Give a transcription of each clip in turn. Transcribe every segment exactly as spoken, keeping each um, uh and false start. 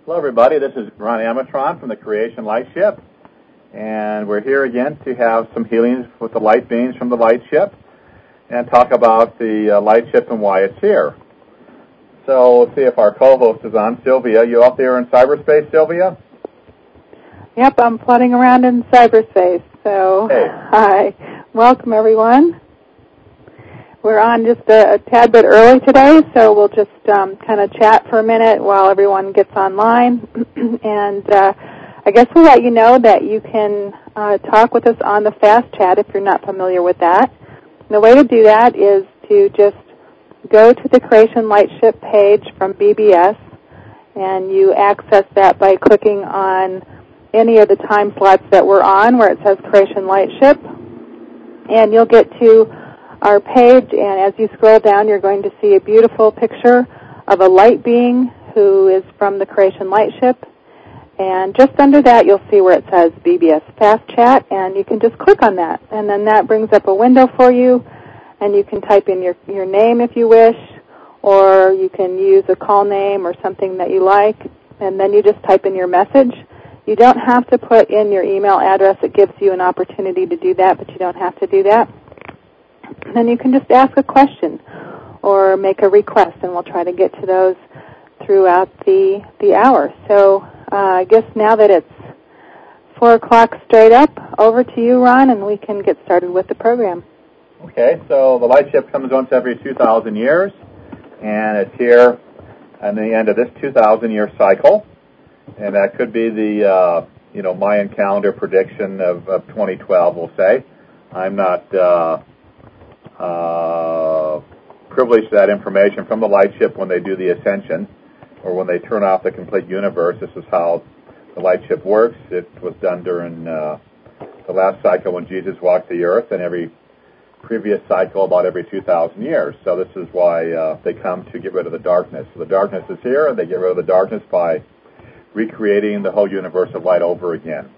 Hello, everybody. This is Ron Amatron from the Creation Light Ship, and we're here again to have some healings with the light beings from the Light Ship and talk about the uh, Light Ship and why it's here. So let's see if our co-host is on. Sylvia, you up there in cyberspace, Sylvia? Yep, I'm floating around in cyberspace. So, hey. Hi. Welcome, everyone. We're on just a, a tad bit early today, so we'll just um, kind of chat for a minute while everyone gets online. and uh, I guess we'll let you know that you can uh, talk with us on the Fast Chat if you're not familiar with that. And the way to do that is to just go to the Creation Lightship page from B B S, and you access that by clicking on any of the time slots that we're on where it says Creation Lightship, and you'll get to our page, and as you scroll down, you're going to see a beautiful picture of a light being who is from the Creation Lightship. And just under that, you'll see where it says B B S Fast Chat, and you can just click on that. And then that brings up a window for you, and you can type in your, your name if you wish, or you can use a call name or something that you like, and then you just type in your message. You don't have to put in your email address. It gives you an opportunity to do that, but you don't have to do that. And then you can just ask a question or make a request, and we'll try to get to those throughout the the hour. So uh, I guess now that it's four o'clock straight up, over to you, Ron, and we can get started with the program. Okay, so the Light Ship comes once every two thousand years, and it's here at the end of this two thousand year cycle, and that could be the uh, you know Mayan calendar prediction of, of twenty twelve, we'll say. I'm not Uh, Uh, privileged to that information from the Light Ship when they do the ascension, or when they turn off the complete universe. This is how the Light Ship works. It was done during uh, the last cycle when Jesus walked the earth, and every previous cycle about every two thousand years. So this is why uh, they come to get rid of the darkness. So the darkness is here, and they get rid of the darkness by recreating the whole universe of light over again.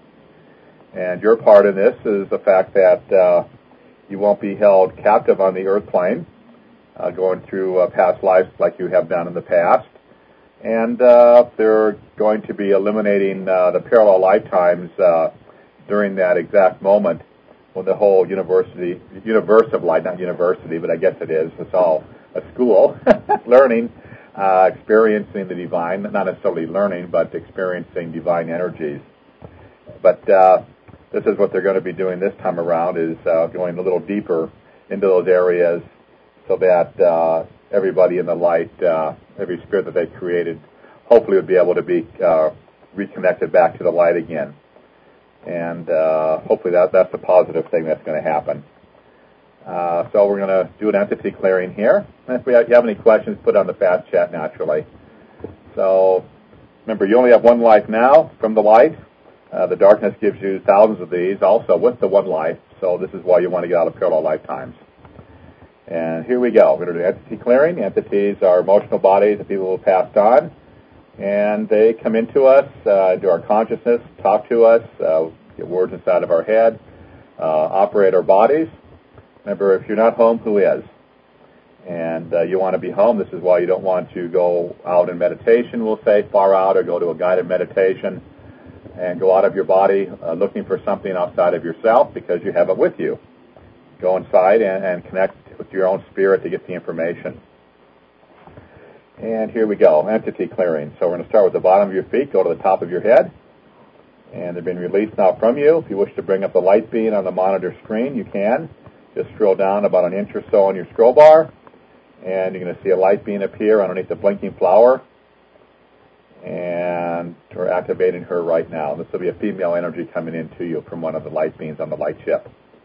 And your part in this is the fact that uh, you won't be held captive on the earth plane, uh, going through uh, past lives like you have done in the past. And uh, they're going to be eliminating uh, the parallel lifetimes uh, during that exact moment when the whole university, universe of light, not university, but I guess it is, it's all a school, learning, uh, experiencing the divine, not necessarily learning, but experiencing divine energies. But uh, this is what they're going to be doing this time around, is uh, going a little deeper into those areas so that uh, everybody in the light, uh, every spirit that they've created, hopefully would be able to be uh, reconnected back to the light again. And uh, hopefully that, that's a positive thing that's going to happen. Uh, so we're going to do an entity clearing here. And if we have, you have any questions, put on the Fast Chat naturally. So remember, you only have one life now from the light. Uh, the darkness gives you thousands of these, also with the one life, so this is why you want to get out of parallel lifetimes. And here we go. We're going to do entity clearing. Entities are emotional bodies of people who have passed on, and they come into us, uh, into our consciousness, talk to us, uh, get words inside of our head, uh, operate our bodies. Remember, if you're not home, who is? And uh, you want to be home. This is why you don't want to go out in meditation, we'll say, far out, or go to a guided meditation and go out of your body uh, looking for something outside of yourself, because you have it with you. Go inside and, and connect with your own spirit to get the information. And here we go, entity clearing. So we're going to start with the bottom of your feet, go to the top of your head, and they're being released now from you. If you wish to bring up the light being on the monitor screen, you can. Just scroll down about an inch or so on your scroll bar, and you're going to see a light being appear underneath the blinking flower. And we're activating her right now. This will be a female energy coming into you from one of the light beings on the Light Ship.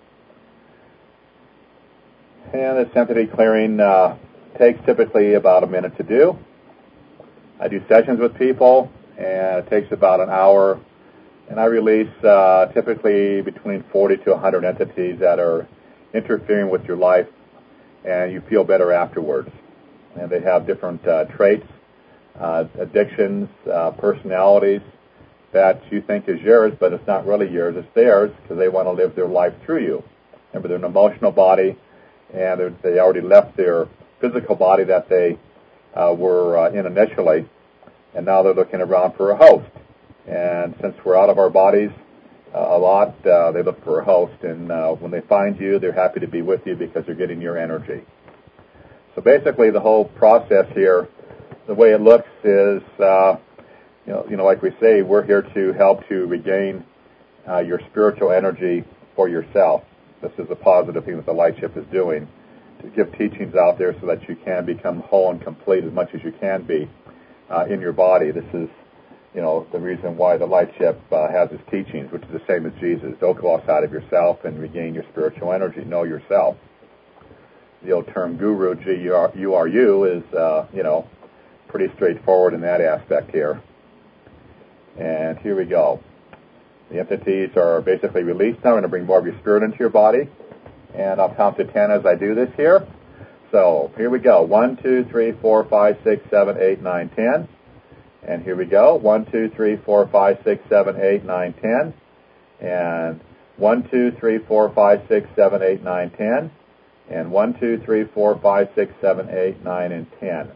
And this entity clearing uh, takes typically about a minute to do. I do sessions with people, and it takes about an hour. And I release uh, typically between forty to one hundred entities that are interfering with your life, and you feel better afterwards. And they have different uh, traits. Uh, addictions, uh, personalities that you think is yours, but it's not really yours, it's theirs, because they want to live their life through you. Remember, they're an emotional body, and they already left their physical body that they uh, were uh, in initially, and now they're looking around for a host. And since we're out of our bodies uh, a lot, uh, they look for a host, and uh, when they find you, they're happy to be with you because they're getting your energy. So basically, the whole process here, the way it looks is, uh, you know, you know, like we say, we're here to help to regain uh, your spiritual energy for yourself. This is a positive thing that the light ship is doing, to give teachings out there so that you can become whole and complete as much as you can be uh, in your body. This is, you know, the reason why the light ship uh, has its teachings, which is the same as Jesus. Don't go outside of yourself and regain your spiritual energy. Know yourself. The old term guru, G U R U, is, uh, you know, pretty straightforward in that aspect here. And here we go. The entities are basically released now. I'm going to bring more of your spirit into your body. And I'll count to ten as I do this here. So here we go. One, two, three, four, five, six, seven, eight, nine, ten. And here we go. One, two, three, four, five, six, seven, eight, nine, ten. And one, two, three, four, five, six, seven, eight, nine, ten. And one, two, three, four, five, six, seven, eight, nine, and ten.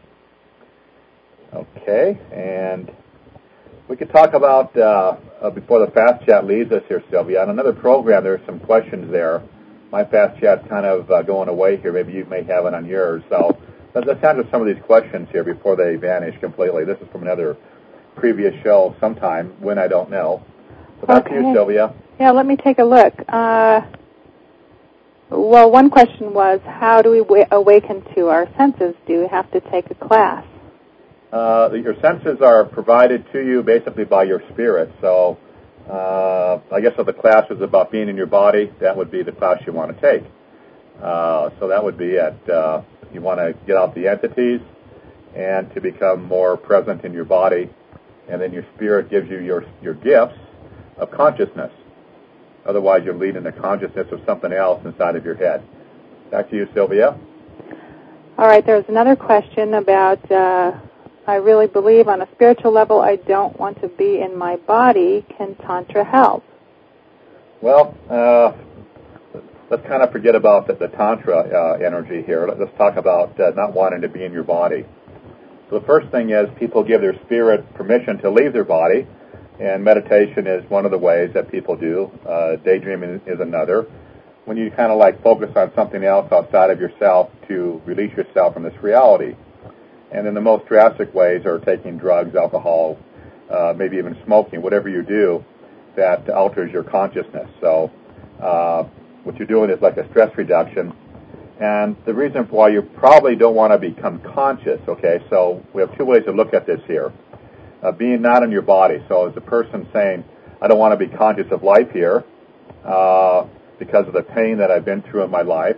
Okay, and we could talk about, uh, uh, before the Fast Chat leaves us here, Sylvia, on another program there's some questions there. My Fast Chat's kind of uh, going away here. Maybe you may have it on yours. So let's answer some of these questions here before they vanish completely. This is from another previous show sometime, when I don't know. So back okay. to you, Sylvia. Yeah, let me take a look. Uh, well, one question was, how do we w- awaken to our senses? Do we have to take a class? Uh, your senses are provided to you basically by your spirit. So uh, I guess if the class is about being in your body, that would be the class you want to take. Uh, so that would be at, uh, you want to get out the entities and to become more present in your body. And then your spirit gives you your, your gifts of consciousness. Otherwise, you'll lead into consciousness of something else inside of your head. Back to you, Sylvia. All right, there's another question about... Uh I really believe on a spiritual level I don't want to be in my body. Can Tantra help? Well, uh, let's kind of forget about the, the Tantra uh, energy here. Let's talk about uh, not wanting to be in your body. So the first thing is people give their spirit permission to leave their body, and meditation is one of the ways that people do. Uh, daydreaming is another. When you kind of like focus on something else outside of yourself to release yourself from this reality. And then the most drastic ways are taking drugs, alcohol, uh, maybe even smoking, whatever you do that alters your consciousness. So uh, what you're doing is like a stress reduction. And the reason why you probably don't want to become conscious, okay, so we have two ways to look at this here. Uh, being not in your body. So as a person saying, I don't want to be conscious of life here uh, because of the pain that I've been through in my life.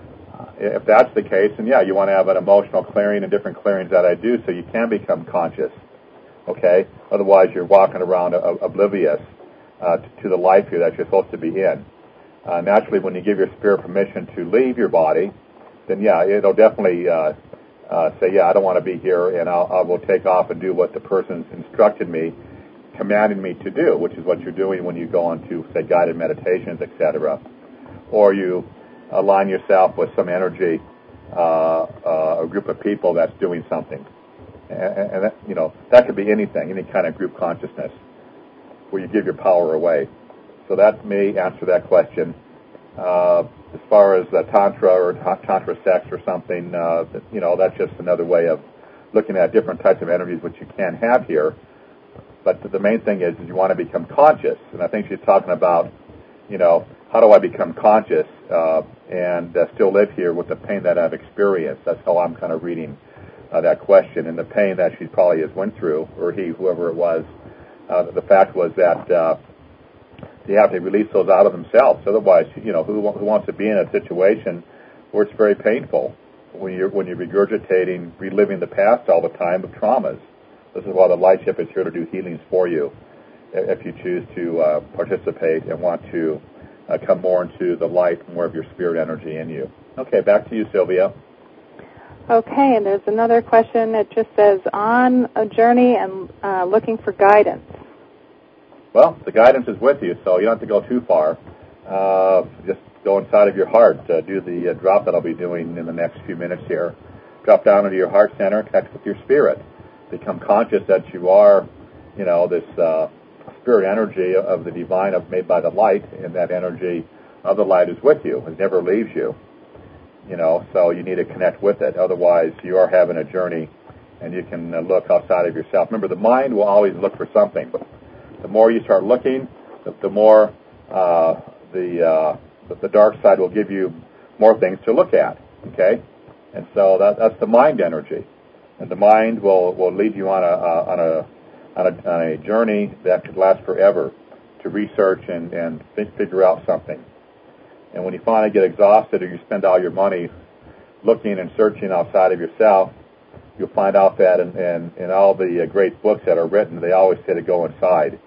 If that's the case, then yeah, you want to have an emotional clearing and different clearings that I do so you can become conscious, okay? Otherwise, you're walking around uh, oblivious uh, to, to the life here that you're supposed to be in. Uh, naturally, when you give your spirit permission to leave your body, then yeah, it'll definitely uh, uh, say, yeah, I don't want to be here, and I'll, I will take off and do what the person's instructed me, commanded me to do, which is what you're doing when you go on to, say, guided meditations, et cetera. Or you align yourself with some energy, uh, uh, a group of people that's doing something. And, and that, you know, that could be anything, any kind of group consciousness where you give your power away. So that may answer that question. Uh, as far as uh, Tantra or Tantra sex or something, uh, you know, that's just another way of looking at different types of energies which you can have here. But the main thing is, is you want to become conscious. And I think she's talking about, you know, how do I become conscious uh, and uh, still live here with the pain that I've experienced? That's how I'm kind of reading uh, that question. And the pain that she probably has went through, or he, whoever it was, uh, the fact was that uh, they have to release those out of themselves. Otherwise, you know, who, who wants to be in a situation where it's very painful when you're, when you're regurgitating, reliving the past all the time of traumas? This is why the light ship is here to do healings for you if you choose to uh, participate and want to Uh, come more into the light, more of your spirit energy in you. Okay, back to you, Sylvia. Okay, and there's another question that just says, on a journey and uh, looking for guidance. Well, the guidance is with you, so you don't have to go too far. Uh, just go inside of your heart. Uh, do the uh, drop that I'll be doing in the next few minutes here. Drop down into your heart center, connect with your spirit. become conscious that you are, you know, this uh, spirit energy of the divine of, made by the light, and that energy of the light is with you. It never leaves you. You know, so you need to connect with it. Otherwise, you are having a journey, and you can uh, look outside of yourself. Remember, the mind will always look for something. But the more you start looking, the, the more uh, the, uh, the the dark side will give you more things to look at. Okay, and so that, that's the mind energy, and the mind will, will lead you on a uh, on a on a on a journey that could last forever to research and and figure out something. And when you finally get exhausted, or you spend all your money looking and searching outside of yourself, you'll find out that in, in, in all the uh, great books that are written, they always say to go inside.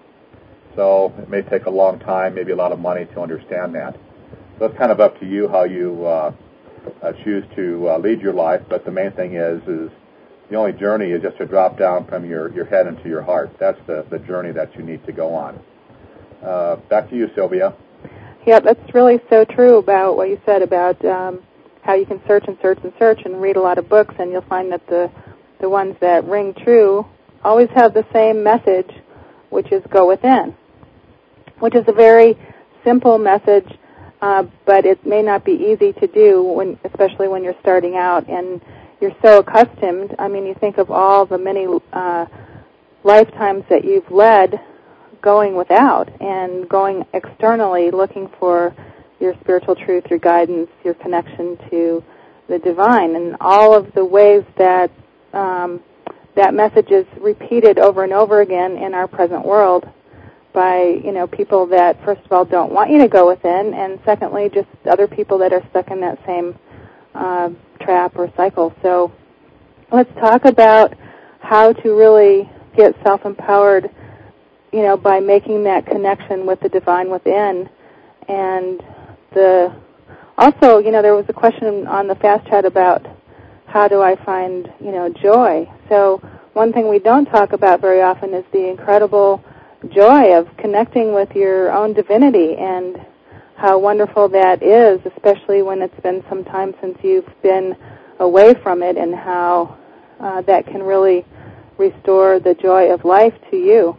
So it may take a long time, maybe a lot of money to understand that. So it's kind of up to you how you uh, uh, choose to uh, lead your life. But the main thing is, is the only journey is just to drop down from your, your head into your heart. That's the, the journey that you need to go on. Uh, back to you, Sylvia. Yeah, that's really so true about what you said about um, how you can search and search and search and read a lot of books, and you'll find that the the ones that ring true always have the same message, which is go within, which is a very simple message, uh, but it may not be easy to do, when, especially when you're starting out and you're so accustomed. I mean, you think of all the many uh, lifetimes that you've led going without and going externally, looking for your spiritual truth, your guidance, your connection to the divine, and all of the ways that um, that message is repeated over and over again in our present world by, you know, people that, first of all, don't want you to go within, and secondly, just other people that are stuck in that same uh, trap or cycle. So let's talk about how to really get self-empowered, you know, by making that connection with the divine within. And the also, you know, there was a question on the Fast Chat about how do I find, you know, joy. So one thing we don't talk about very often is the incredible joy of connecting with your own divinity, and how wonderful that is, especially when it's been some time since you've been away from it, and how uh, that can really restore the joy of life to you.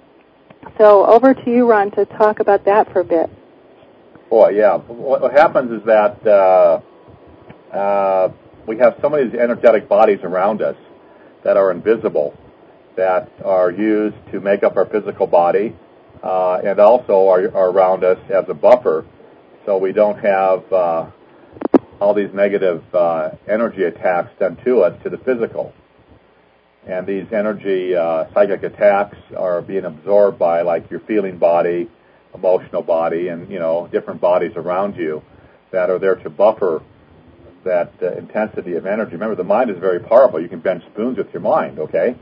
So over to you, Ron, to talk about that for a bit. Boy, yeah. What happens is that uh, uh, we have so many energetic bodies around us that are invisible, that are used to make up our physical body, uh, and also are, are around us as a buffer, so we don't have uh, all these negative uh, energy attacks done to us, to the physical. And these energy uh, psychic attacks are being absorbed by, like, your feeling body, emotional body, and, you know, different bodies around you that are there to buffer that uh, intensity of energy. Remember, the mind is very powerful. You can bend spoons with your mind, okay?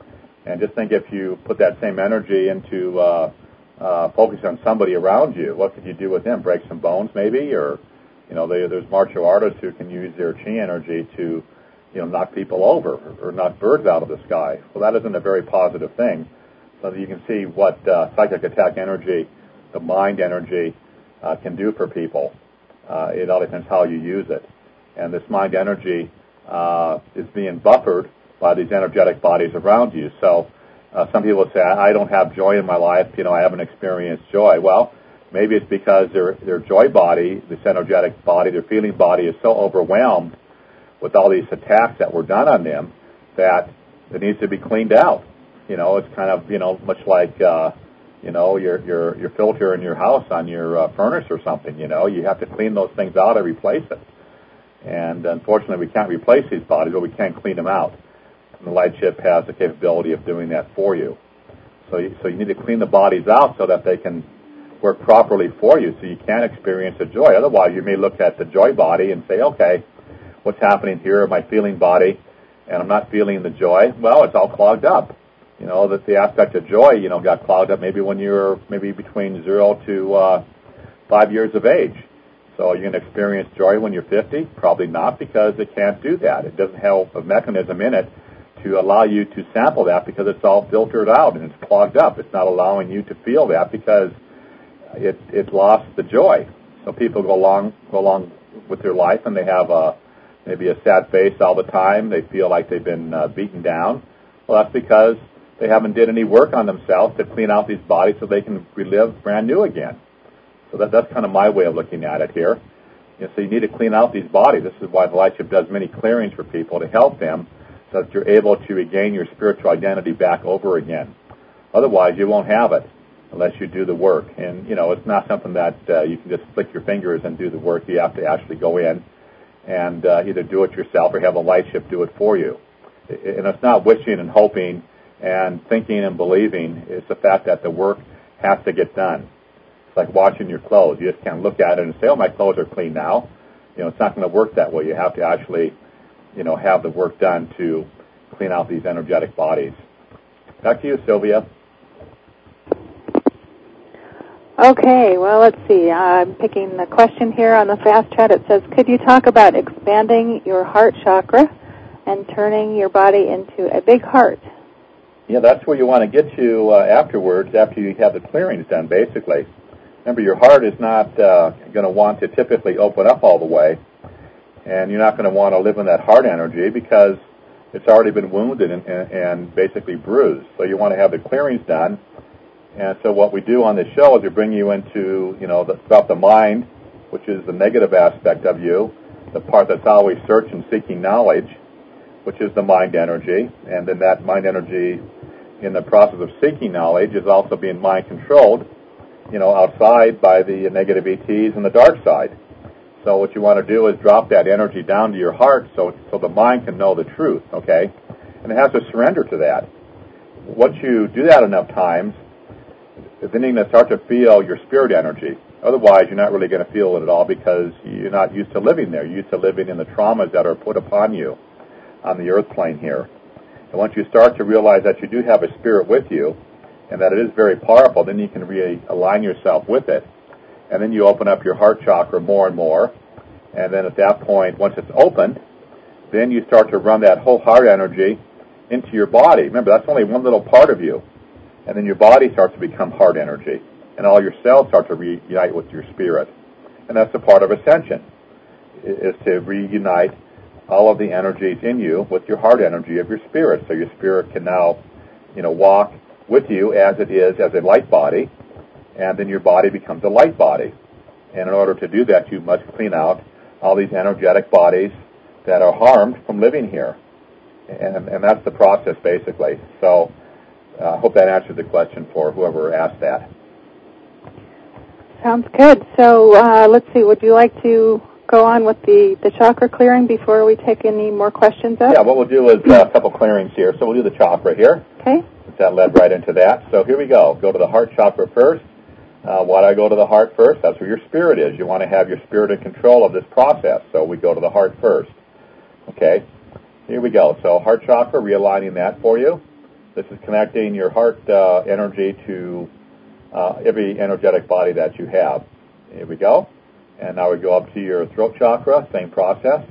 And just think, if you put that same energy into uh, uh, focus on somebody around you, what could you do with them? Break some bones, maybe? Or, you know, they, there's martial artists who can use their chi energy to, you know, knock people over or knock birds out of the sky. Well, that isn't a very positive thing. So that you can see what uh, psychic attack energy, the mind energy, uh, can do for people. Uh, it all depends how you use it. And this mind energy uh, is being buffered by these energetic bodies around you. So uh, some people say, I don't have joy in my life, you know, I haven't experienced joy. Well, maybe it's because their their joy body, this energetic body, their feeling body is so overwhelmed with all these attacks that were done on them that it needs to be cleaned out. You know, it's kind of, you know, much like, uh, you know, your your your filter in your house on your uh, furnace or something. You know, you have to clean those things out and replace it. And unfortunately, we can't replace these bodies, but we can clean them out. And the light ship has the capability of doing that for you. So you, so you need to clean the bodies out so that they can work properly for you, so you can experience the joy. Otherwise, you may look at the joy body and say, okay, what's happening here in my feeling body, and I'm not feeling the joy? Well, it's all clogged up. You know, that the aspect of joy, you know, got clogged up maybe when you were maybe between zero to uh, five years of age. So you're going to experience joy when you're fifty? Probably not, because it can't do that. It doesn't have a mechanism in it to allow you to sample that, because it's all filtered out and it's clogged up. It's not allowing you to feel that because it it lost the joy. So people go along go along with their life, and they have a maybe a sad face all the time. They feel like they've been uh, beaten down. Well, that's because they haven't did any work on themselves to clean out these bodies so they can relive brand new again. So that, that's kind of my way of looking at it here. You know, so you need to clean out these bodies. This is why the Lightship does many clearings for people to help them so that you're able to regain your spiritual identity back over again. Otherwise, you won't have it unless you do the work. And, you know, it's not something that uh, you can just flick your fingers and do the work. You have to actually go in and uh, either do it yourself or have a Lightship do it for you. And it's not wishing and hoping and thinking and believing. It's the fact that the work has to get done. It's like washing your clothes. You just can't look at it and say, oh, my clothes are clean now. You know, it's not going to work that way. You have to actually, you know, have the work done to clean out these energetic bodies. Back to you, Sylvia. Okay, well, let's see. I'm picking the question here on the fast chat. It says, could you talk about expanding your heart chakra and turning your body into a big heart? Yeah, that's where you want to get to uh, afterwards, after you have the clearings done, basically. Remember, your heart is not uh, going to want to typically open up all the way, and you're not going to want to live in that heart energy because it's already been wounded and, and, and basically bruised. So you want to have the clearings done. And so what we do on this show is we bring you into, you know, the, about the mind, which is the negative aspect of you, the part that's always searching, seeking knowledge, which is the mind energy. And then that mind energy, in the process of seeking knowledge, is also being mind-controlled, you know, outside by the negative E Ts and the dark side. So what you want to do is drop that energy down to your heart so, so the mind can know the truth, okay? And it has to surrender to that. Once you do that enough times, then you're going to start to feel your spirit energy. Otherwise, you're not really going to feel it at all because you're not used to living there. You're used to living in the traumas that are put upon you on the earth plane here. And once you start to realize that you do have a spirit with you and that it is very powerful, then you can realign yourself with it. And then you open up your heart chakra more and more. And then at that point, once it's opened, then you start to run that whole heart energy into your body. Remember, that's only one little part of you. And then your body starts to become heart energy. And all your cells start to reunite with your spirit. And that's the part of ascension, is to reunite all of the energies in you with your heart energy of your spirit. So your spirit can now, you know, walk with you as it is, as a light body. And then your body becomes a light body. And in order to do that, you must clean out all these energetic bodies that are harmed from living here. And, and that's the process, basically. So I uh, hope that answered the question for whoever asked that. Sounds good. So uh, let's see, would you like to go on with the, the chakra clearing before we take any more questions up? Yeah, what we'll do is uh, a couple clearings here. So we'll do the chakra here. Okay. That led right into that. So here we go. Go to the heart chakra first. Uh, why do I go to the heart first? That's where your spirit is. You want to have your spirit in control of this process. So we go to the heart first. Okay. Here we go. So heart chakra, realigning that for you. This is connecting your heart uh, energy to uh, every energetic body that you have. Here we go. And now we go up to your throat chakra, same process.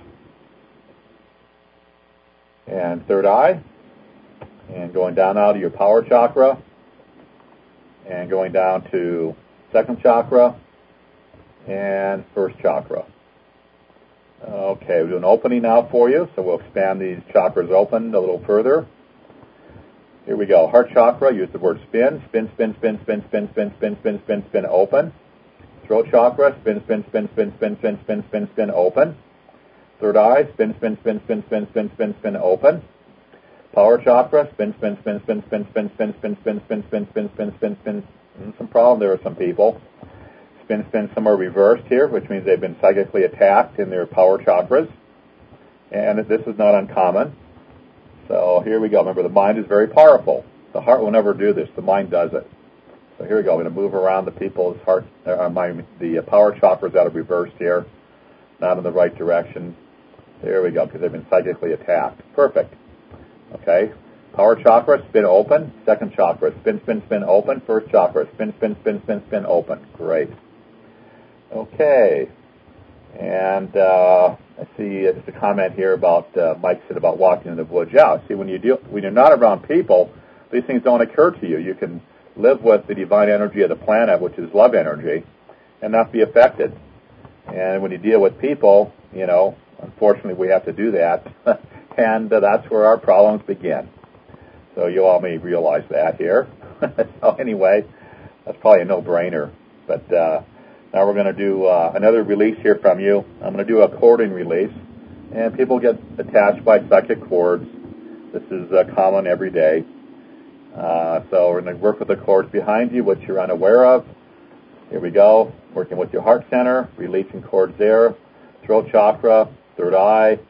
And third eye. And going down now to your power chakra. And going down to second chakra. And first chakra. Okay, we'll do an opening now for you. So we'll expand these chakras open a little further. Here we go. Heart chakra, use the word spin. Spin, spin, spin, spin, spin, spin, spin, spin, spin, spin, open. Throat chakra, spin, spin, spin, spin, spin, spin, spin, spin, spin, open. Third eye, spin, spin, spin, spin, spin, spin, spin, spin, open. Power chakra, spin, spin, spin, spin, spin, spin, spin, spin, spin, spin, spin, spin, spin, spin, spin. Some problem there with some people. Spin, spin, some are reversed here, which means they've been psychically attacked in their power chakras. And this is not uncommon. So here we go. Remember, the mind is very powerful. The heart will never do this. The mind does it. So here we go. I'm going to move around the people's heart, uh, my, the power chakras that are reversed here, not in the right direction. There we go, because they've been psychically attacked. Perfect. Okay. Power chakra, spin open. Second chakra, spin, spin, spin, open. First chakra, spin, spin, spin, spin, spin, open. Great. Okay. And uh, I see there's a comment here about, uh, Mike said about walking in the woods. Yeah, see, when, you deal, when you're not around people, these things don't occur to you. You can live with the divine energy of the planet, which is love energy, and not be affected. And when you deal with people, you know, unfortunately we have to do that, and uh, that's where our problems begin. So you all may realize that here. So anyway, that's probably a no-brainer. But uh, now we're going to do uh, another release here from you. I'm going to do a chording release, and people get attached by psychic cords. This is uh, common every day. Uh, so we're going to work with the chords behind you, which you're unaware of. Here we go. Working with your heart center, releasing chords there. Throat chakra, third eye.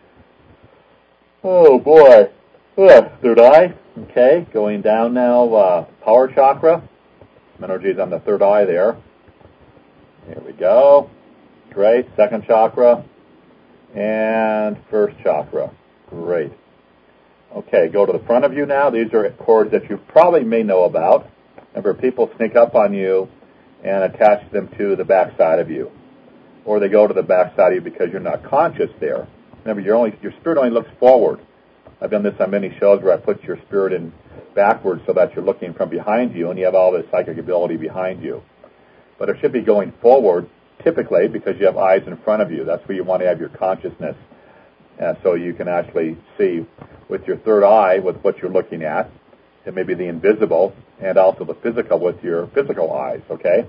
Oh boy. Ugh, third eye. Okay, going down now. Uh, power chakra. Energy is on the third eye there. Here we go. Great. Second chakra. And first chakra. Great. Okay, go to the front of you now. These are chords that you probably may know about. Remember, people sneak up on you and attach them to the back side of you. Or they go to the back side of you because you're not conscious there. Remember, you're only, your spirit only looks forward. I've done this on many shows where I put your spirit in backwards so that you're looking from behind you and you have all this psychic ability behind you. But it should be going forward, typically, because you have eyes in front of you. That's where you want to have your consciousness. Uh, so you can actually see with your third eye with what you're looking at. It may be the invisible and also the physical with your physical eyes, okay?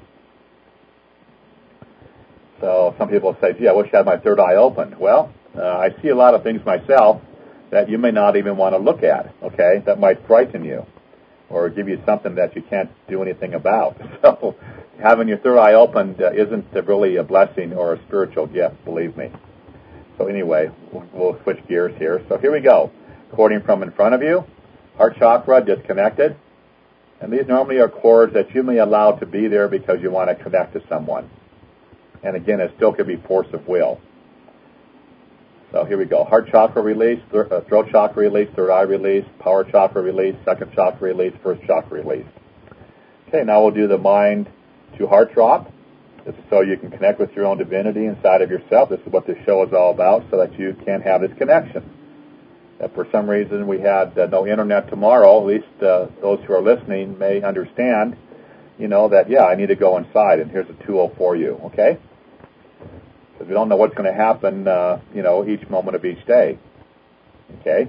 So some people say, gee, I wish I had my third eye open. Well, uh, I see a lot of things myself that you may not even want to look at, okay? That might frighten you or give you something that you can't do anything about. So having your third eye opened uh, isn't really a blessing or a spiritual gift, believe me. So anyway, we'll, we'll switch gears here. So here we go. Chording from in front of you, heart chakra disconnected. And these normally are chords that you may allow to be there because you want to connect to someone. And again, it still could be force of will. So here we go. Heart chakra release, th- uh, throat chakra release, third eye release, power chakra release, second chakra release, first chakra release. Okay, now we'll do the mind to heart drop. This is so you can connect with your own divinity inside of yourself. This is what this show is all about, so that you can have this connection. If for some reason we had uh, no internet tomorrow, at least uh, those who are listening may understand, you know, that, yeah, I need to go inside, and here's a tool for you, okay? Because we don't know what's going to happen, uh, you know, each moment of each day, okay?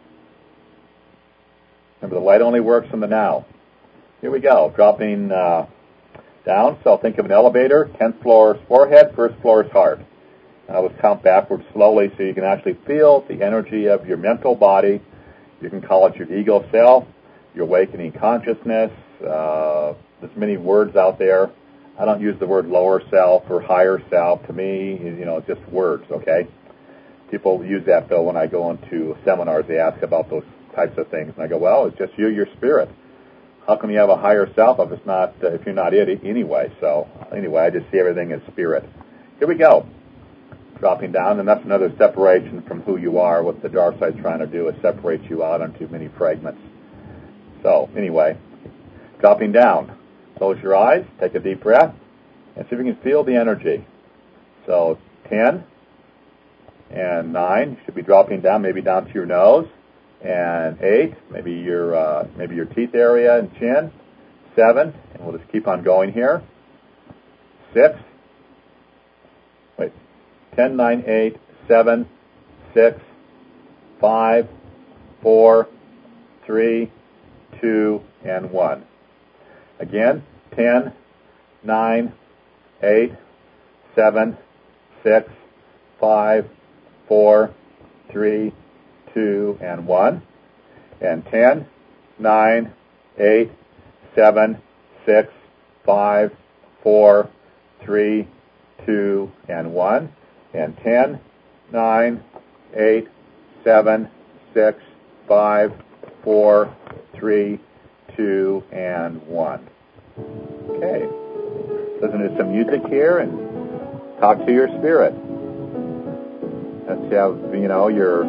Remember, the light only works in the now. Here we go, dropping uh, down. So think of an elevator, tenth floor is forehead, first floor is heart. Uh, let's count backwards slowly so you can actually feel the energy of your mental body. You can call it your ego self, your awakening consciousness. Uh, there's many words out there. I don't use the word lower self or higher self. To me, you know, it's just words, okay? People use that, though, when I go into seminars. They ask about those types of things. And I go, well, it's just you, your spirit. How come you have a higher self if it's not, uh, if you're not it anyway? So anyway, I just see everything as spirit. Here we go. Dropping down, and that's another separation from who you are. What the dark side's trying to do is separate you out into many fragments. So anyway, dropping down. Close your eyes, take a deep breath, and see if you can feel the energy. So ten and nine, you should be dropping down, maybe down to your nose. And eight, maybe your uh, maybe your teeth area and chin. Seven, and we'll just keep on going here. Six. Wait. Ten, nine, eight, seven, six, five, four, three, two, and one. Again, ten, nine, eight, seven, six, five, four, three, two, and one. And ten, nine, eight, seven, six, five, four, three, two, and one. And ten, nine, eight, seven, six, five, four, three, two, and one. Okay. Listen to some music here and talk to your spirit. Let's have, you know, your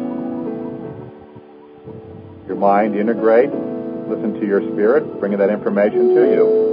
your mind integrate. Listen to your spirit, bringing that information to you.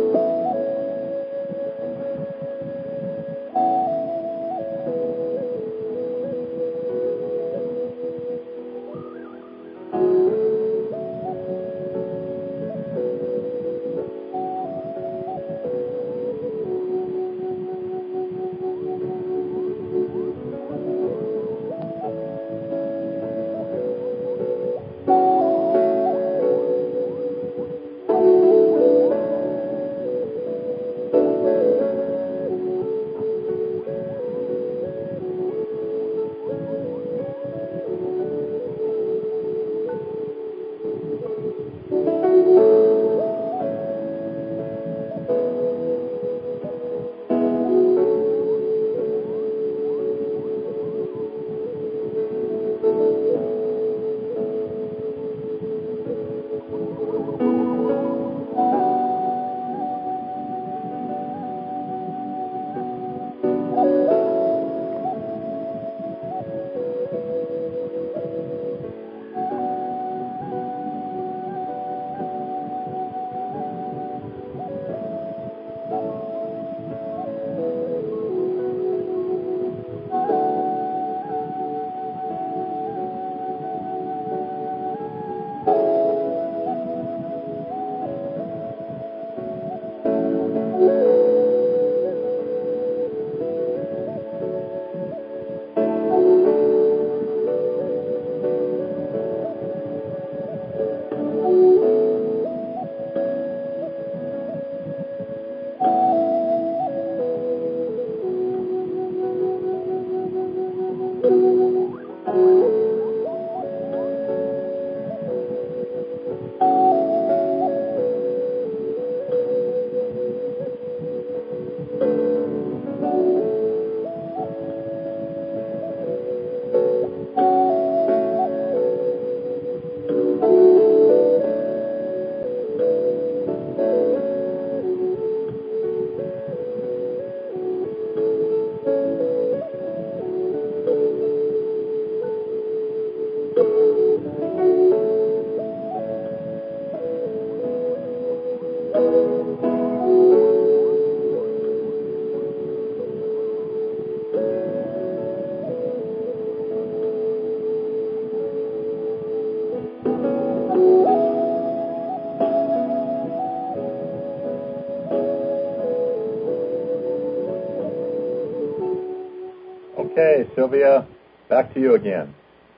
Sylvia, back to you again.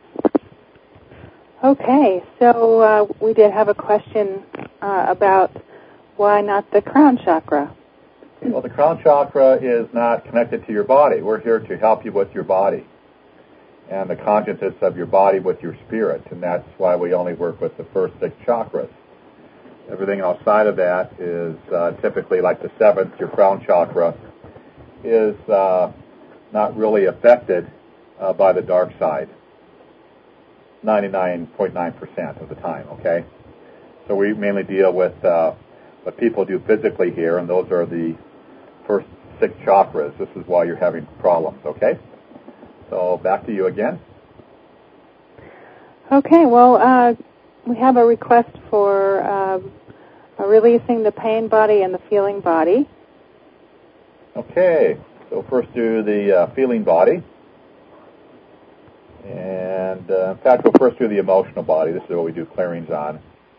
Okay, so uh, we did have a question uh, about why not the crown chakra. Well, the crown chakra is not connected to your body. We're here to help you with your body and the consciousness of your body with your spirit, and that's why we only work with the first six chakras. Everything outside of that is uh, typically like the seventh, your crown chakra, is uh, not really affected uh, by the dark side, ninety-nine point nine percent of the time, okay? So we mainly deal with uh, what people do physically here, and those are the first six chakras. This is why you're having problems, okay? So back to you again. Okay, well, uh, we have a request for uh, releasing the pain body and the feeling body. Okay, so first do the uh, feeling body. And uh, in fact, we'll first do the emotional body. This is what we do clearings on.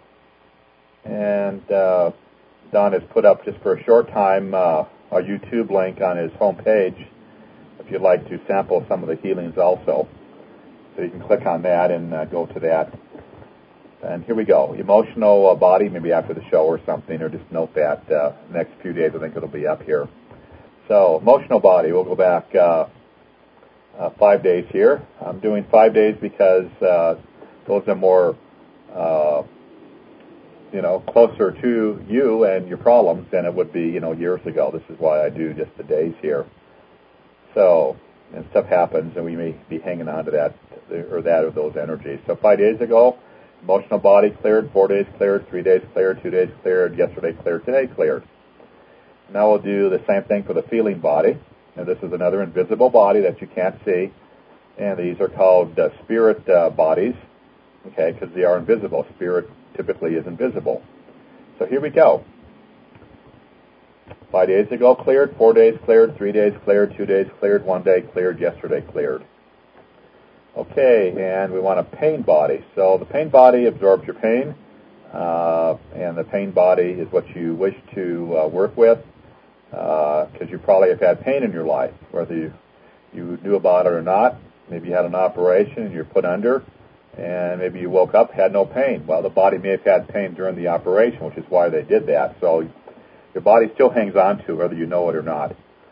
And uh, Don has put up just for a short time uh, a YouTube link on his homepage if you'd like to sample some of the healings also. So you can click on that and uh, go to that. And here we go. Emotional uh, body, maybe after the show or something, or just note that uh, next few days. I think it'll be up here. So emotional body, we'll go back uh, uh, five days here. I'm doing five days because uh, those are more, uh, you know, closer to you and your problems than it would be, you know, years ago. This is why I do just the days here. So, and stuff happens, and we may be hanging on to that or that or those energies. So five days ago, emotional body cleared, four days cleared, three days cleared, two days cleared, yesterday cleared, today cleared. Now we'll do the same thing for the feeling body. And this is another invisible body that you can't see. And these are called uh, spirit uh, bodies, okay, because they are invisible. Spirit typically is invisible. So here we go. Five days ago cleared, four days cleared, three days cleared, two days cleared, one day cleared, yesterday cleared. Okay, and we want a pain body. So the pain body absorbs your pain, uh, and the pain body is what you wish to uh, work with, because uh, you probably have had pain in your life, whether you, you knew about it or not. Maybe you had an operation and you're put under, and maybe you woke up, had no pain. Well, the body may have had pain during the operation, which is why they did that. So your body still hangs on to whether you know it or not.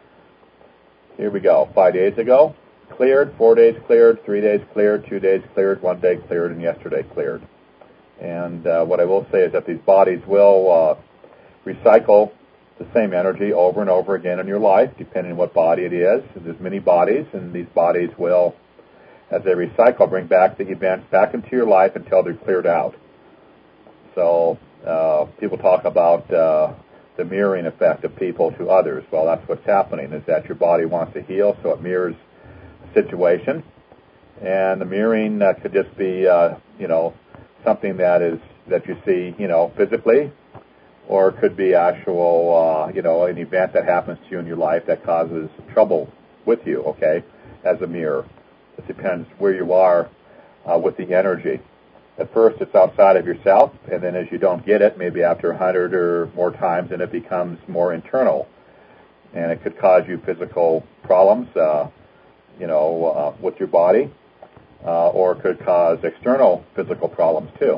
Here we go. Five days ago, cleared, four days cleared, three days cleared, two days cleared, one day cleared, and yesterday cleared. And uh, what I will say is that these bodies will uh, recycle the same energy over and over again in your life, depending on what body it is. There's many bodies, and these bodies will, as they recycle, bring back the events back into your life until they're cleared out. So uh, people talk about uh, the mirroring effect of people to others. Well, that's what's happening, is that your body wants to heal, so it mirrors the situation. And the mirroring uh, could just be, uh, you know, something that is that you see, you know, physically, or it could be actual, uh, you know, an event that happens to you in your life that causes trouble with you, okay, as a mirror. It depends where you are uh, with the energy. At first, it's outside of yourself, and then as you don't get it, maybe after a hundred or more times, then it becomes more internal. And it could cause you physical problems, uh, you know, uh, with your body, uh, or it could cause external physical problems, too.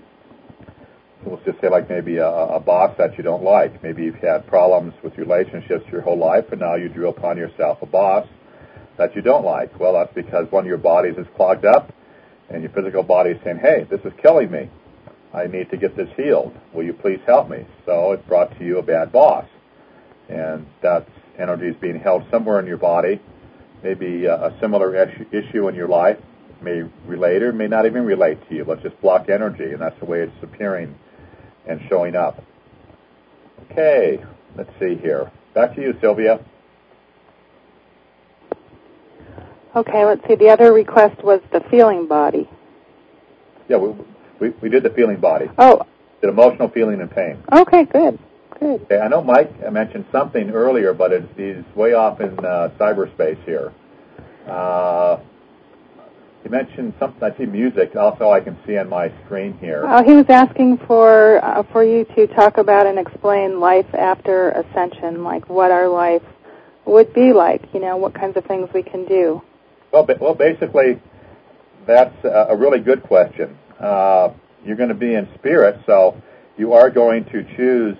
So let's just say like maybe a, a boss that you don't like. Maybe you've had problems with relationships your whole life, and now you drew upon yourself a boss that you don't like. Well, that's because one of your bodies is clogged up, and your physical body is saying, hey, this is killing me. I need to get this healed. Will you please help me? So it brought to you a bad boss. And that energy is being held somewhere in your body. Maybe a, a similar issue in your life may relate or may not even relate to you. Let's just block energy, and that's the way it's appearing and showing up. Okay, let's see here. Back to you, Sylvia. Okay, let's see. The other request was the feeling body. Yeah, we we, we did the feeling body. Oh. Did emotional, feeling, and pain. Okay, good. Good. Okay, I know Mike mentioned something earlier, but it's, he's way off in uh, cyberspace here. Uh, he mentioned something, I see music, also I can see on my screen here. Uh, he was asking for uh, for you to talk about and explain life after ascension, like what our life would be like, you know, what kinds of things we can do. Well, ba- well, basically, that's a really good question. Uh, you're going to be in spirit, so you are going to choose.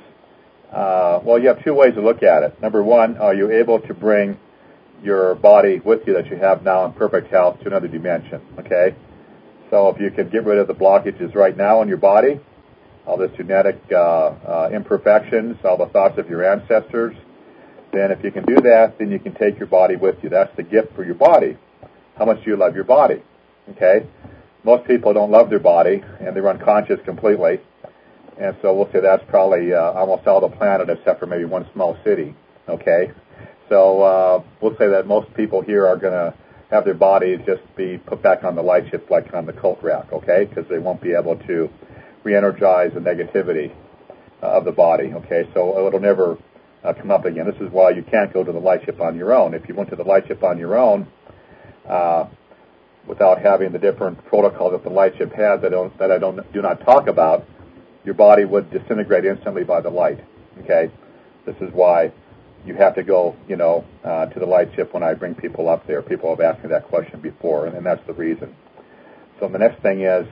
Uh, well, you have two ways to look at it. Number one, are you able to bring your body with you that you have now in perfect health to another dimension? Okay? So if you can get rid of the blockages right now in your body, all the genetic uh, uh, imperfections, all the thoughts of your ancestors, then if you can do that, then you can take your body with you. That's the gift for your body. How much do you love your body? Okay? Most people don't love their body, and they're unconscious completely. And so we'll say that's probably uh, almost all the planet except for maybe one small city. Okay? So uh, we'll say that most people here are going to have their bodies just be put back on the light ship like on the coat rack, okay? Because they won't be able to re-energize the negativity uh, of the body, okay? So it'll never uh, come up again. This is why you can't go to the light ship on your own. If you went to the light ship on your own, uh, without having the different protocols that the light ship has that, don't, that I don't do not talk about, your body would disintegrate instantly by the light, okay? This is why you have to go, you know, uh, to the light ship when I bring people up there. People have asked me that question before, and, and that's the reason. So the next thing is,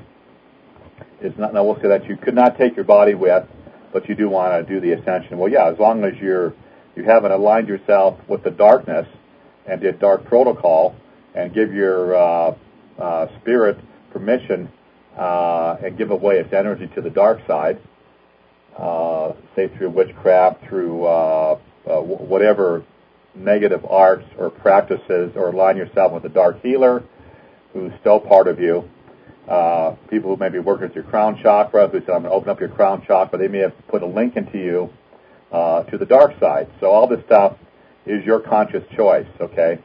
is not, now we'll say that you could not take your body with, but you do want to do the ascension. Well, yeah, as long as you're, you haven't aligned yourself with the darkness and did dark protocol and give your uh, uh, spirit permission uh, and give away its energy to the dark side, uh, say through witchcraft, through uh, uh, whatever negative arts or practices, or align yourself with a dark healer who's still part of you. Uh, people who maybe work with your crown chakra, who said, I'm going to open up your crown chakra, they may have put a link into you uh, to the dark side. So all this stuff is your conscious choice, okay?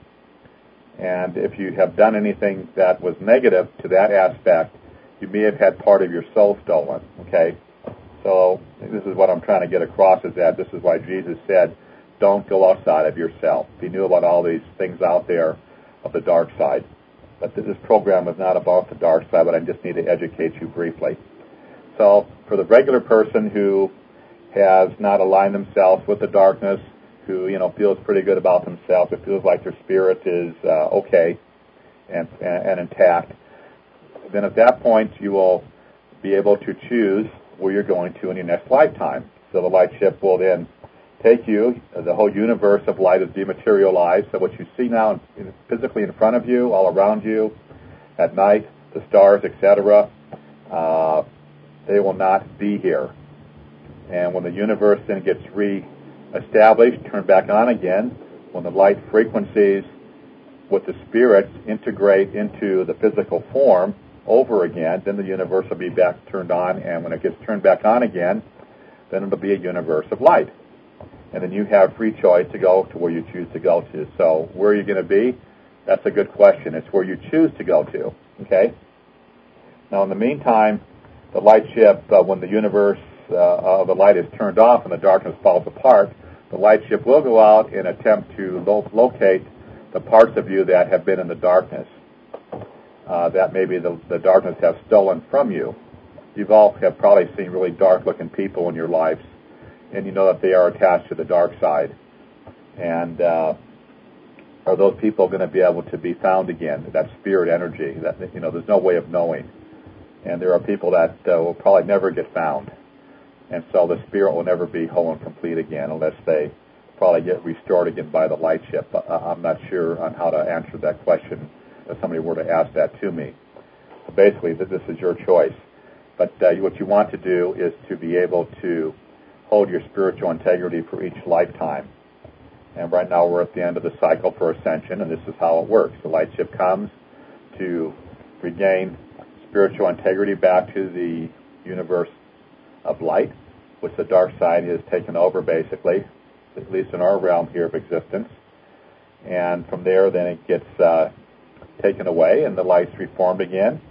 And if you have done anything that was negative to that aspect, you may have had part of your soul stolen, okay? So this is what I'm trying to get across, is that this is why Jesus said, don't go outside of yourself. He knew about all these things out there of the dark side. But this program is not about the dark side, but I just need to educate you briefly. So for the regular person who has not aligned themselves with the darkness, who, you know, feels pretty good about themselves, it feels like their spirit is uh, okay and, and, and intact, then at that point you will be able to choose where you're going to in your next lifetime. So the light ship will then take you, the whole universe of light is dematerialized, so what you see now in, physically in front of you, all around you, at night, the stars, et cetera, uh, they will not be here. And when the universe then gets re-established, turned back on again, when the light frequencies with the spirits integrate into the physical form over again, then the universe will be back turned on, and when it gets turned back on again, then it'll be a universe of light. And then you have free choice to go to where you choose to go to. So where are you going to be? That's a good question. It's where you choose to go to, okay? Now, in the meantime, the light ship, uh, when the universe uh, of the light is turned off and the darkness falls apart, the light ship will go out and attempt to lo- locate the parts of you that have been in the darkness, uh, that maybe the, the darkness has stolen from you. You've all have probably seen really dark-looking people in your lives, and you know that they are attached to the dark side. And uh, are those people going to be able to be found again? That spirit energy, that, you know, there's no way of knowing. And there are people that uh, will probably never get found. And so the spirit will never be whole and complete again unless they probably get restored again by the light ship. Uh, I'm not sure on how to answer that question if somebody were to ask that to me. So basically, this is your choice. But uh, what you want to do is to be able to hold your spiritual integrity for each lifetime. And right now we're at the end of the cycle for ascension, and this is how it works. The light ship comes to regain spiritual integrity back to the universe of light, which the dark side has taken over, basically, at least in our realm here of existence. And from there, then it gets uh, taken away, and the light's reformed again,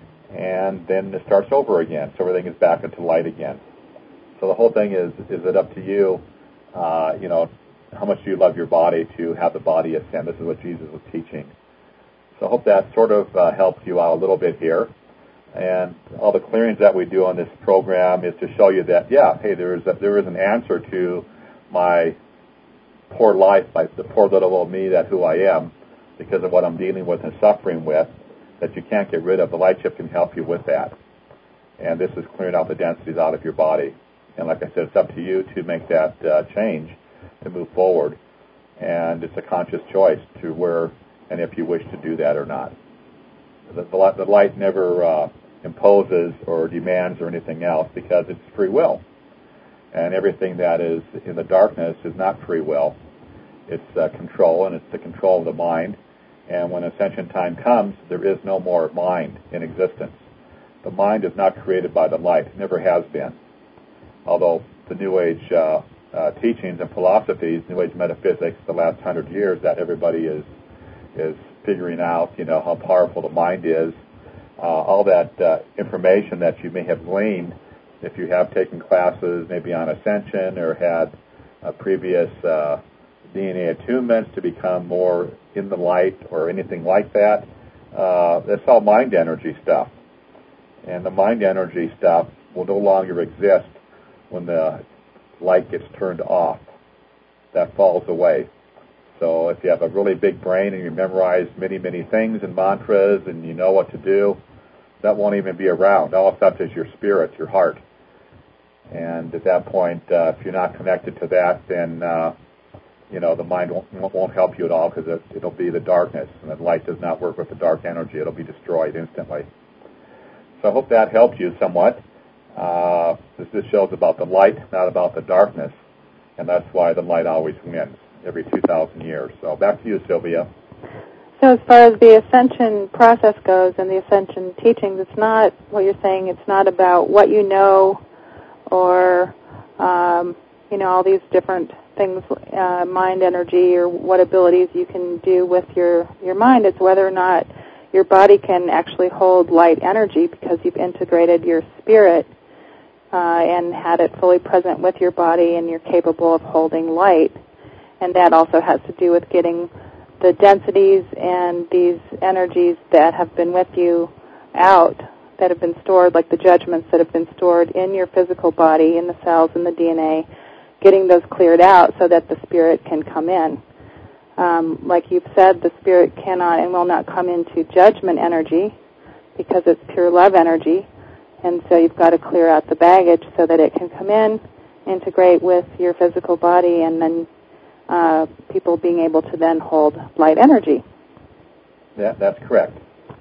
and then it starts over again. So everything is back into light again. So the whole thing is, is it up to you, uh, you know, how much do you love your body to have the body ascend? This is what Jesus was teaching. So I hope that sort of uh, helps you out a little bit here. And all the clearings that we do on this program is to show you that, yeah, hey, there is a, there is an answer to my poor life, my, the poor little old me, that who I am. because of what I'm dealing with and suffering with that you can't get rid of. The light ship can help you with that. And this is clearing out the densities out of your body. And like I said, it's up to you to make that uh, change to move forward. And it's a conscious choice to where and if you wish to do that or not. The, the, the light never uh, imposes or demands or anything else because it's free will. And everything that is in the darkness is not free will. It's uh, control, and it's the control of the mind. And when ascension time comes, there is no more mind in existence. The mind is not created by the light. It never has been. Although the New Age uh, uh, teachings and philosophies, New Age metaphysics, the last hundred years, that everybody is is figuring out, you know, how powerful the mind is. Uh, all that uh, information that you may have gleaned if you have taken classes maybe on ascension or had uh, previous uh, D N A attunements to become more in the light or anything like that, uh, that's all mind energy stuff. And the mind energy stuff will no longer exist when the light gets turned off. That falls away. So if you have a really big brain and you memorize many, many things and mantras and you know what to do, that won't even be around. All it's up is your spirit, your heart. And at that point, uh, if you're not connected to that, then, uh, you know, the mind won't, won't help you at all because it, it'll be the darkness. And the light does not work with the dark energy. It'll be destroyed instantly. So I hope that helped you somewhat. Uh, this, this show's about the light, not about the darkness. And that's why the light always wins every two thousand years. So back to you, Sylvia. So as far as the ascension process goes and the ascension teachings, it's not, what you're saying, it's not about what you know or, um, you know, all these different things, uh, mind energy or what abilities you can do with your, your mind. It's whether or not your body can actually hold light energy because you've integrated your spirit uh, and had it fully present with your body and you're capable of holding light. And that also has to do with getting the densities and these energies that have been with you out, that have been stored, like the judgments that have been stored in your physical body, in the cells, in the D N A, getting those cleared out so that the spirit can come in. Um, like you've said, the spirit cannot and will not come into judgment energy because it's pure love energy. And so you've got to clear out the baggage so that it can come in, integrate with your physical body, and then uh, people being able to then hold light energy. Yeah, that's correct.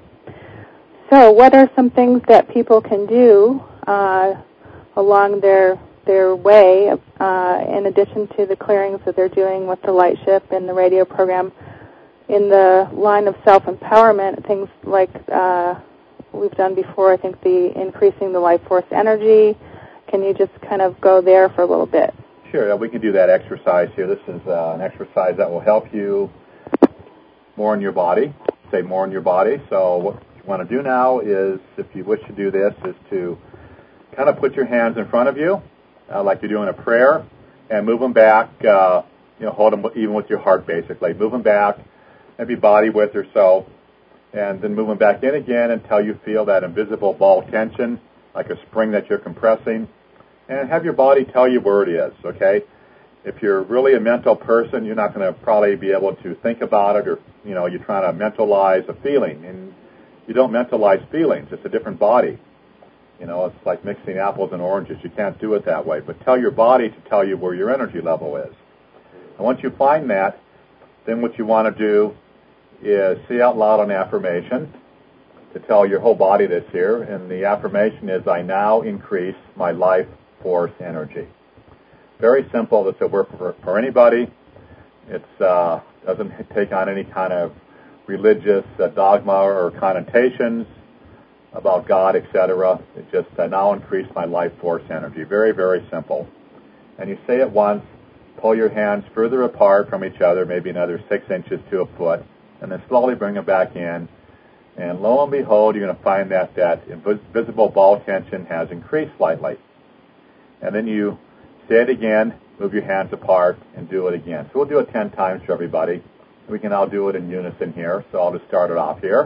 So what are some things that people can do uh, along their their way, uh, in addition to the clearings that they're doing with the light ship and the radio program, in the line of self-empowerment, things like uh, we've done before, I think the increasing the life force energy. Can you just kind of go there for a little bit? Sure, we can do that exercise here. This is uh, an exercise that will help you more in your body, say more in your body. So what you want to do now is, if you wish to do this, is to kind of put your hands in front of you, Uh, like you're doing a prayer, and move them back, uh, you know, hold them even with your heart, basically. Move them back, maybe body width or so, and then move them back in again until you feel that invisible ball tension, like a spring that you're compressing, and have your body tell you where it is, okay? If you're really a mental person, you're not going to probably be able to think about it, or, you know, you're trying to mentalize a feeling, and you don't mentalize feelings. It's a different body. You know, it's like mixing apples and oranges. You can't do it that way. But tell your body to tell you where your energy level is. And once you find that, then what you want to do is say out loud an affirmation to tell your whole body this here. And the affirmation is, I now increase my life force energy. Very simple. This will work for, for anybody. It uh, doesn't take on any kind of religious uh, dogma or connotations about God, et cetera. It just, I now increase my life force energy. Very, very simple. And you say it once, pull your hands further apart from each other, maybe another six inches to a foot, and then slowly bring them back in. And lo and behold, you're going to find that that invisible ball tension has increased slightly. And then you say it again, move your hands apart, and do it again. So we'll do it ten times for everybody. We can all do it in unison here, so I'll just start it off here.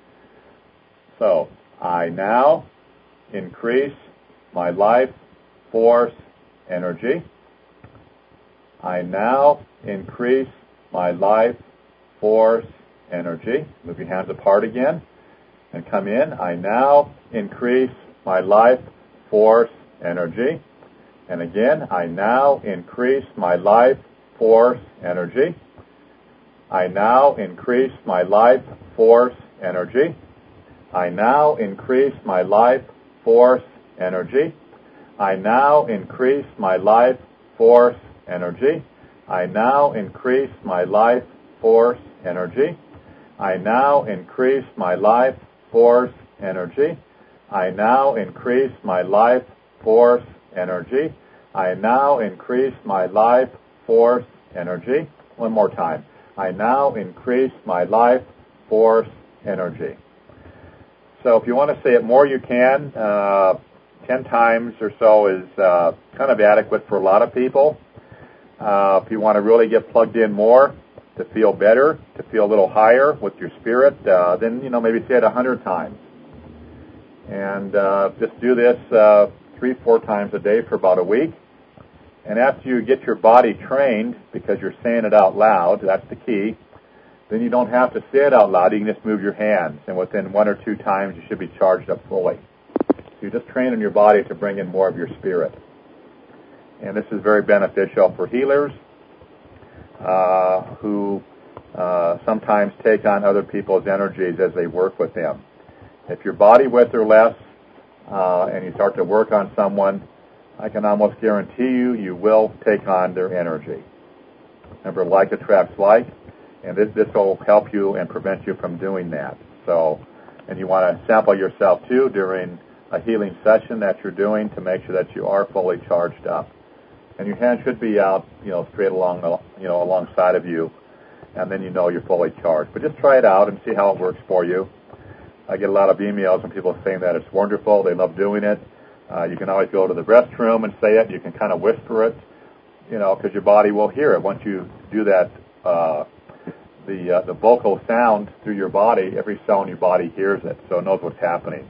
So, I now increase my life force energy. I now increase my life force energy. Move your hands apart again and come in. I now increase my life force energy. And again, I now increase my life force energy. I now increase my life force energy. I now increase my life force energy. I now increase my life force energy. I now increase my life force energy. I now increase my life force energy. I now increase my life force energy. I now increase my life force energy. One more time. I now increase my life force energy. So if you want to say it more, you can. Uh, ten times or so is uh, kind of adequate for a lot of people. Uh, if you want to really get plugged in more, to feel better, to feel a little higher with your spirit, uh, then, you know, maybe say it a hundred times. And uh, just do this uh, three, four times a day for about a week. And after you get your body trained, because you're saying it out loud, that's the key, then you don't have to say it out loud. You can just move your hands. And within one or two times, you should be charged up fully. So you're just training your body to bring in more of your spirit. And this is very beneficial for healers uh, who uh, sometimes take on other people's energies as they work with them. If your body weighs or less uh, and you start to work on someone, I can almost guarantee you, you will take on their energy. Remember, like attracts like, and this, this will help you and prevent you from doing that. So, and you want to sample yourself too during a healing session that you're doing to make sure that you are fully charged up. And your hand should be out, you know, straight along, the, you know, alongside of you, and then you know you're fully charged. But just try it out and see how it works for you. I get a lot of emails from people saying that it's wonderful. They love doing it. Uh, you can always go to the restroom and say it. You can kind of whisper it, you know, because your body will hear it. Once you do that, uh, the uh, the vocal sound through your body, every cell in your body hears it, so it knows what's happening.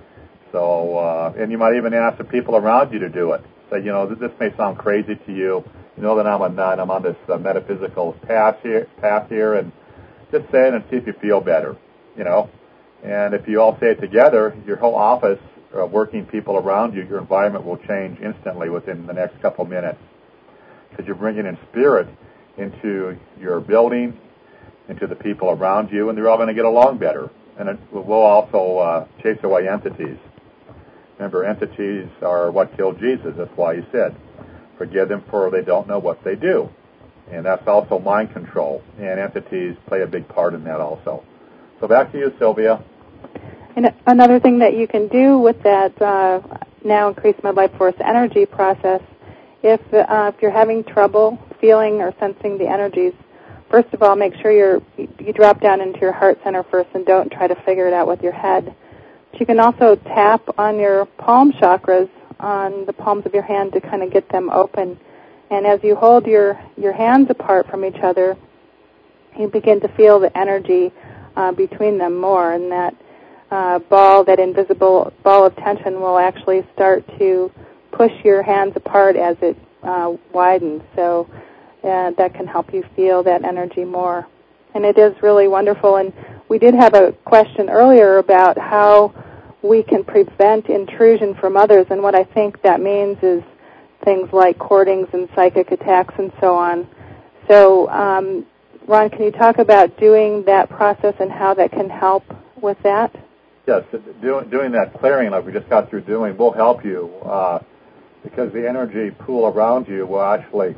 So, uh, and you might even ask the people around you to do it. Say, you know, this may sound crazy to you. You know that I'm a nun. I'm on this uh, metaphysical path here, path here, and just say it and see if you feel better, you know. And if you all say it together, your whole office, uh, working people around you, your environment will change instantly within the next couple minutes. Because you're bringing in spirit into your building, into the people around you, and they're all going to get along better. And it will also uh, chase away entities. Remember, entities are what killed Jesus. That's why he said, forgive them for they don't know what they do. And that's also mind control. And entities play a big part in that also. So back to you, Sylvia. And another thing that you can do with that uh, now increase my life force energy process, if uh, if you're having trouble feeling or sensing the energies, first of all, make sure you're, you drop down into your heart center first and don't try to figure it out with your head. But you can also tap on your palm chakras on the palms of your hand to kind of get them open. And as you hold your, your hands apart from each other, you begin to feel the energy uh, between them more, and that uh, ball, that invisible ball of tension will actually start to push your hands apart as it uh, widens. So uh, that can help you feel that energy more. And it is really wonderful. And we did have a question earlier about how we can prevent intrusion from others, and what I think that means is things like courtings and psychic attacks and so on. So, um, Ron, can you talk about doing that process and how that can help with that? Yes, do, doing that clearing like we just got through doing will help you uh, because the energy pool around you will actually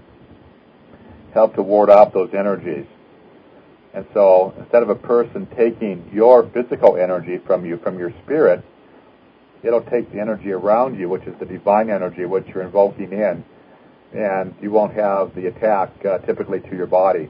help to ward off those energies. And so instead of a person taking your physical energy from you, from your spirit, it'll take the energy around you, which is the divine energy, which you're invoking in, and you won't have the attack uh, typically to your body.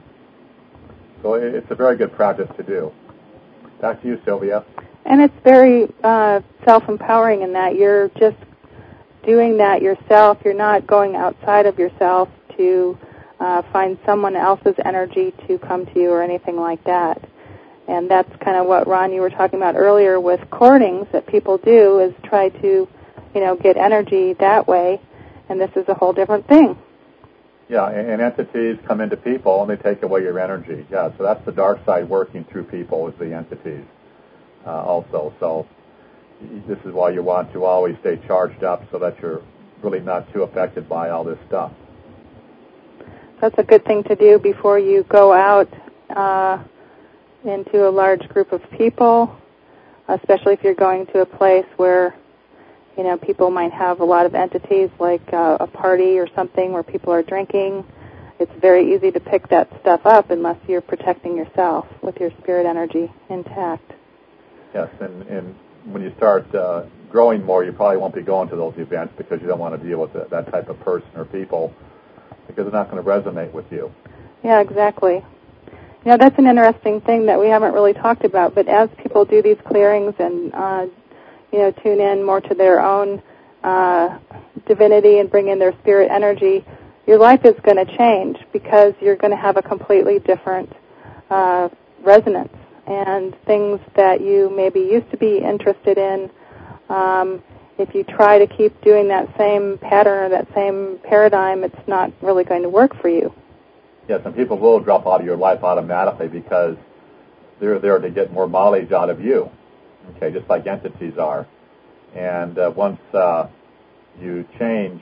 So it's a very good practice to do. Back to you, Sylvia. And it's very uh, self-empowering in that you're just doing that yourself. You're not going outside of yourself to uh, find someone else's energy to come to you or anything like that. And that's kind of what, Ron, you were talking about earlier with courtings that people do, is try to, you know, get energy that way. And this is a whole different thing. Yeah, and, and entities come into people and they take away your energy. Yeah, so that's the dark side working through people is the entities uh, also. So this is why you want to always stay charged up so that you're really not too affected by all this stuff. That's a good thing to do before you go out uh, into a large group of people, especially if you're going to a place where, you know, people might have a lot of entities, like uh, a party or something where people are drinking. It's very easy to pick that stuff up unless you're protecting yourself with your spirit energy intact. Yes, and, and when you start uh, growing more, you probably won't be going to those events because you don't want to deal with the, that type of person or people because they're not going to resonate with you. Yeah, exactly. You know, that's an interesting thing that we haven't really talked about, but as people do these clearings and, uh, you know, tune in more to their own uh, divinity and bring in their spirit energy, your life is going to change because you're going to have a completely different uh, resonance. And things that you maybe used to be interested in, um, if you try to keep doing that same pattern or that same paradigm, it's not really going to work for you. Yes, and people will drop out of your life automatically because they're there to get more mileage out of you, okay, just like entities are. And uh, once uh, you change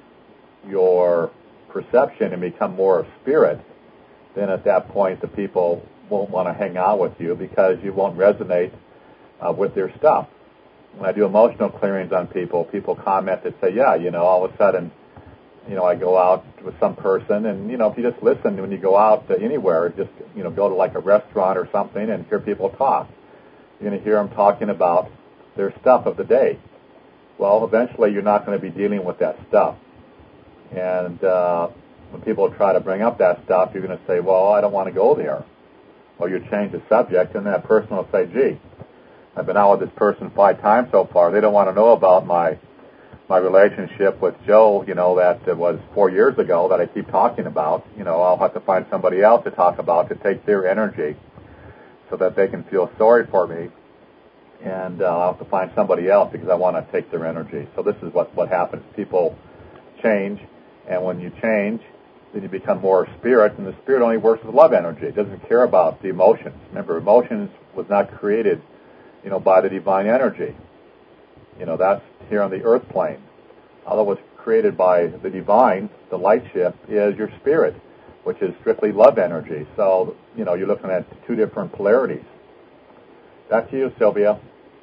your perception and become more of spirit, then at that point the people won't want to hang out with you because you won't resonate uh, with their stuff. When I do emotional clearings on people, people comment that say, yeah, you know, all of a sudden, you know, I go out with some person, and, you know, if you just listen when you go out to anywhere, just, you know, go to like a restaurant or something and hear people talk. You're going to hear them talking about their stuff of the day. Well, eventually you're not going to be dealing with that stuff. And uh, when people try to bring up that stuff, you're going to say, well, I don't want to go there. Or you change the subject, and that person will say, gee, I've been out with this person five times so far. They don't want to know about my my relationship with Joe, you know, that was four years ago that I keep talking about. You know, I'll have to find somebody else to talk about to take their energy so that they can feel sorry for me. And uh, I'll have to find somebody else because I want to take their energy. So this is what, what happens. People change, and when you change, then you become more spirit, and the spirit only works with love energy. It doesn't care about the emotions. Remember, emotions was not created, you know, by the divine energy. You know, that's here on the earth plane. Although it was created by the divine, the light ship is your spirit, which is strictly love energy. So, you know, you're looking at two different polarities. Back to you, Sylvia.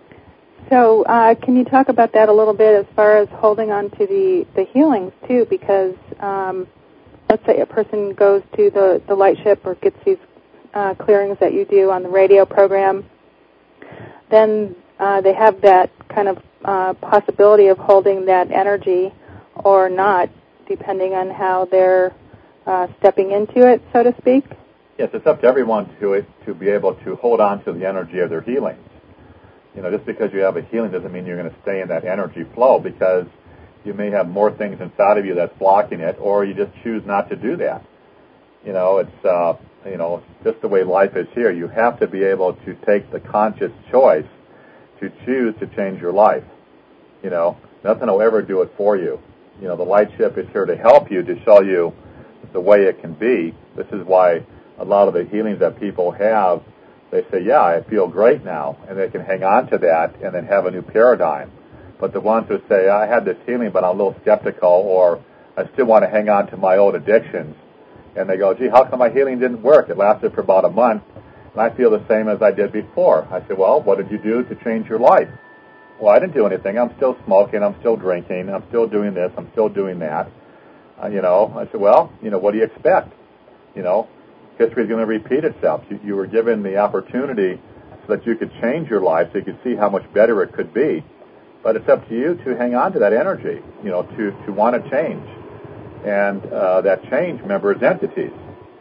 So uh, can you talk about that a little bit as far as holding on to the, the healings, too? Because um, let's say a person goes to the, the light ship or gets these uh, clearings that you do on the radio program, then uh, they have that kind of uh, possibility of holding that energy or not, depending on how they're uh, stepping into it, so to speak? Yes, it's up to everyone to it to be able to hold on to the energy of their healings. You know, just because you have a healing doesn't mean you're going to stay in that energy flow, because you may have more things inside of you that's blocking it, or you just choose not to do that. You know, it's, uh, you know, just the way life is here. You have to be able to take the conscious choice to choose to change your life. You know, nothing will ever do it for you. You know, the light ship is here to help you, to show you the way it can be. This is why a lot of the healings that people have, they say, yeah, I feel great now, and they can hang on to that and then have a new paradigm. But the ones who say, I had this healing, but I'm a little skeptical, or I still want to hang on to my old addictions, and they go, gee, how come my healing didn't work? It lasted for about a month, and I feel the same as I did before. I said, well, what did you do to change your life? Well, I didn't do anything. I'm still smoking. I'm still drinking. I'm still doing this. I'm still doing that. Uh, you know, I said, well, you know, what do you expect? You know, history is going to repeat itself. You, you were given the opportunity so that you could change your life, so you could see how much better it could be. But it's up to you to hang on to that energy, you know, to, to want to change. And uh, that change, remember, is entities.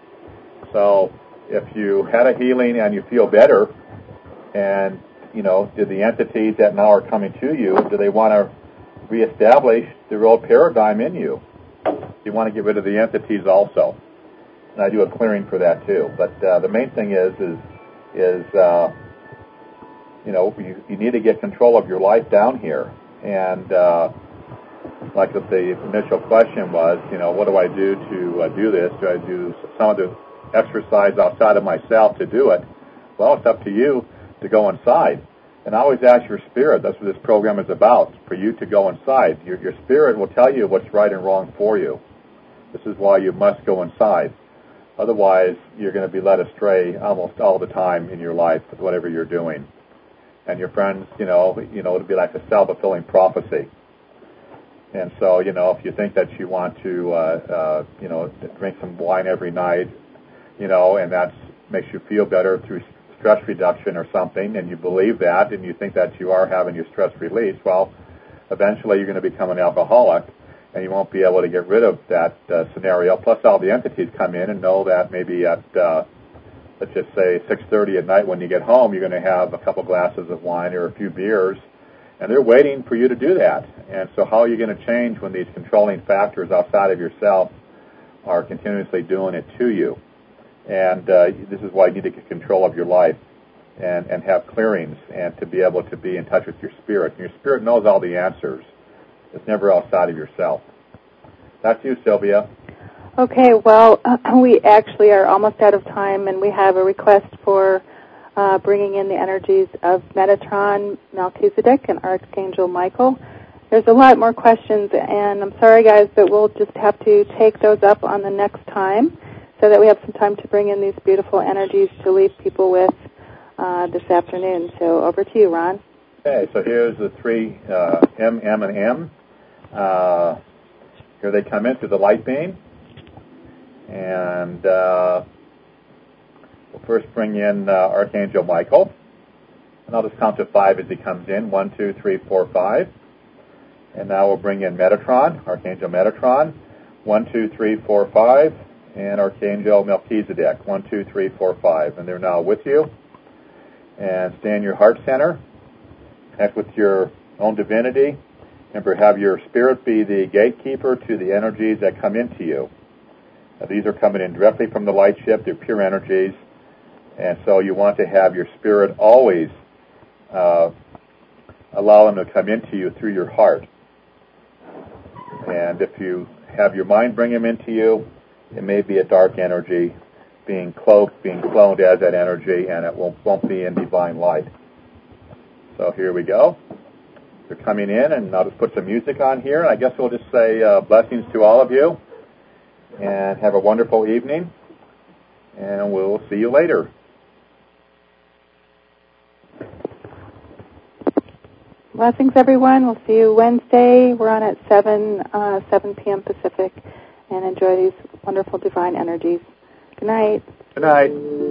So if you had a healing and you feel better, and, you know, do the entities that now are coming to you, do they want to reestablish their old paradigm in you? You want to get rid of the entities also. And I do a clearing for that too. But uh, the main thing is, is, is uh, you know, you, you need to get control of your life down here. And uh, like if the initial question was, you know, what do I do to uh, do this? Do I do some of the exercise outside of myself to do it? Well, it's up to you to go inside. And I always ask your spirit. That's what this program is about, for you to go inside. Your, your spirit will tell you what's right and wrong for you. This is why you must go inside. Otherwise, you're going to be led astray almost all the time in your life with whatever you're doing. And your friends, you know, you know, it'll be like a self-fulfilling prophecy. And so, you know, if you think that you want to, uh, uh, you know, drink some wine every night, you know, and that makes you feel better through stress reduction or something, and you believe that, and you think that you are having your stress released, well, eventually you're going to become an alcoholic, and you won't be able to get rid of that uh, scenario. Plus, all the entities come in and know that maybe at, uh, let's just say, six thirty at night when you get home, you're going to have a couple glasses of wine or a few beers, and they're waiting for you to do that. And so how are you going to change when these controlling factors outside of yourself are continuously doing it to you? And uh, this is why you need to get control of your life and, and have clearings and to be able to be in touch with your spirit. And your spirit knows all the answers. It's never outside of yourself. That's you, Sylvia. Okay, well, uh, we actually are almost out of time, and we have a request for uh, bringing in the energies of Metatron, Melchizedek, and Archangel Michael. There's a lot more questions, and I'm sorry, guys, but we'll just have to take those up on the next time, so that we have some time to bring in these beautiful energies to leave people with uh, this afternoon. So over to you, Ron. Okay, so here's the three uh, M, M, and M. Uh, here they come in through the light beam. And uh, we'll first bring in uh, Archangel Michael. And I'll just count to five as he comes in. One, two, three, four, five. And now we'll bring in Metatron, Archangel Metatron. One, two, three, four, five. And Archangel Melchizedek, one, two, three, four, five. And they're now with you. And stay in your heart center. Connect with your own divinity. Remember, have your spirit be the gatekeeper to the energies that come into you. Now, these are coming in directly from the light ship. They're pure energies. And so you want to have your spirit always uh, allow them to come into you through your heart. And if you have your mind bring them into you, it may be a dark energy being cloaked, being cloned as that energy, and it won't, won't be in divine light. So here we go. They're coming in, and I'll just put some music on here. And I guess we'll just say uh, blessings to all of you, and have a wonderful evening, and we'll see you later. Blessings, everyone. We'll see you Wednesday. We're on at seven, uh, seven p.m. Pacific, and enjoy these wonderful divine energies. Good night. Good night.